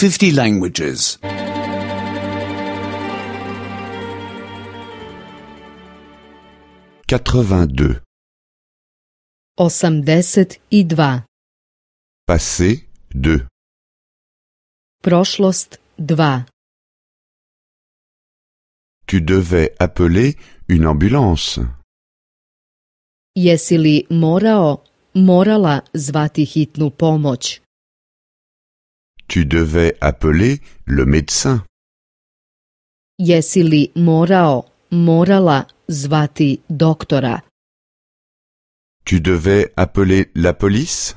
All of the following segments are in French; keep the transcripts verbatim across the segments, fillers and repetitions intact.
fifty languages. quatre-vingt-deux. osamdeset i dva. Passé, deux. Prošlost, dva. Tu devais appeler une ambulance. Jesi li morao, morala zvati hitnu pomoć? Tu devais appeler le médecin. Jesi li morao, morala zvati doktora? Tu devais appeler la police.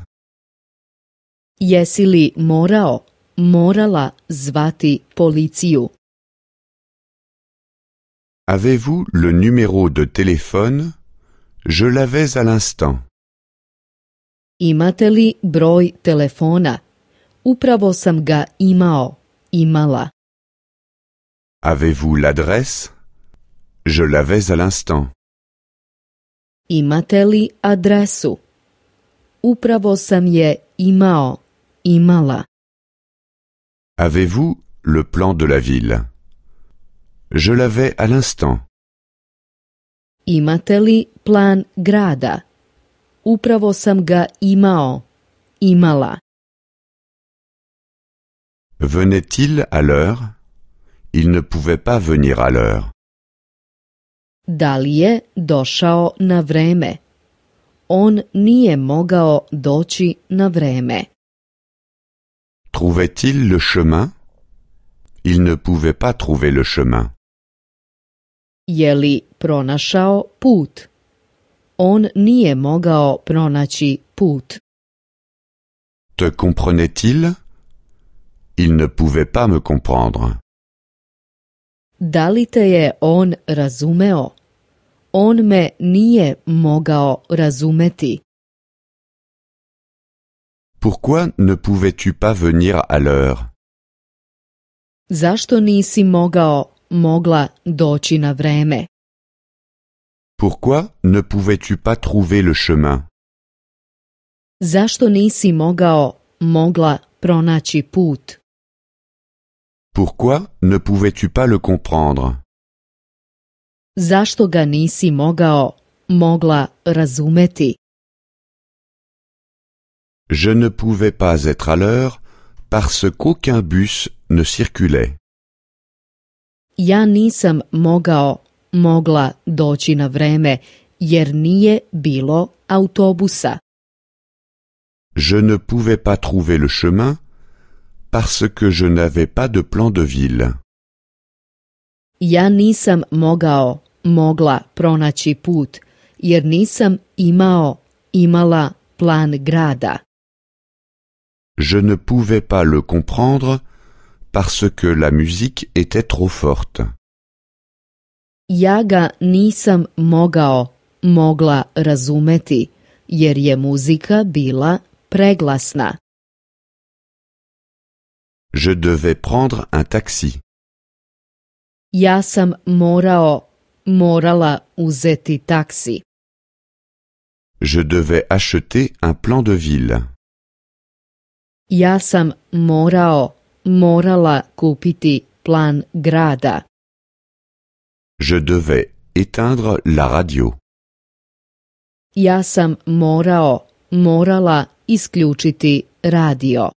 Jesi li morao, morala zvati policiju? Avez-vous le numéro de téléphone? Je l'avais à l'instant. Imate li broj telefona? Upravo sam ga imao, imala. Avez-vous l'adresse? Je l'avais à l'instant. Imate li adresu? Upravo sam je imao, imala. Avez-vous le plan de la ville? Je l'avais à l'instant. Imate li plan grada? Upravo sam ga imao, imala. Venait-il à l'heure? Il ne pouvait pas venir à l'heure. Da li je došao na vreme? On nije mogao doći na vreme. Trouvait-il le chemin? Il ne pouvait pas trouver le chemin. Je li pronašao put? On nije mogao pronaći put. Te comprenait-il? Il ne pouvait pas me comprendre. Da li te je on razumeo? On me nije mogao razumeti. Pourquoi ne pouvais-tu pas venir à l'heure? Zašto nisi mogao, mogla doći na vreme? Pourquoi ne pouvais-tu pas trouver le chemin? Zašto nisi mogao, mogla pronaći put? Pourquoi ne pouvais-tu pas le comprendre? Zašto ga nisi mogao, mogla razumeti? Je ne pouvais pas être à l'heure parce qu'aucun bus ne circulait. Ja nisam mogao, mogla doći na vreme, jer nije bilo autobusa. Je ne pouvais pas trouver le chemin parce que je n'avais pas de plan de ville. Ja nisam mogao, mogla pronaći put, jer nisam imao, imala plan grada. Je ne pouvais pas le comprendre parce que la musique était trop forte. Ja ga nisam mogao, mogla razumeti, jer je muzika bila preglasna. Je devais prendre un taxi. Ja sam morao, morala uzeti taksi. Je devais acheter un plan de ville. Ja sam morao, morala kupiti plan grada. Je devais éteindre la radio. Ja sam morao, morala isključiti radio.